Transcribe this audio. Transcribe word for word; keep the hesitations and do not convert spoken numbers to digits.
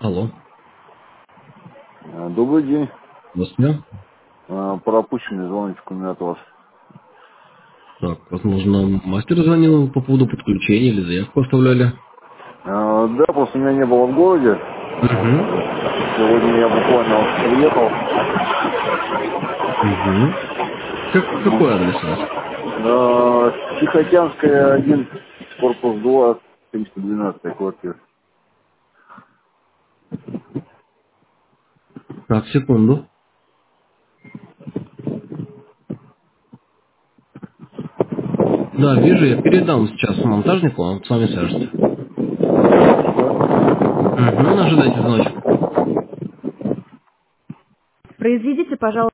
Алло. Э, Добрый день. Здравствуйте. Э, Пропущенный звоночек у меня от вас. Так, возможно, мастер звонил по поводу подключения или заявку оставляли. Э, Да, просто меня не было в городе. Угу. Сегодня я буквально вот приехал. Угу. Как, какой адрес у вас? Э, Тихоокеанская один, корпус два, триста двенадцать квартира. Так, секунду. Да, вижу, я передам сейчас монтажнику, он с вами свяжется. Угу, ожидайте звоночек. Произведите, пожалуйста.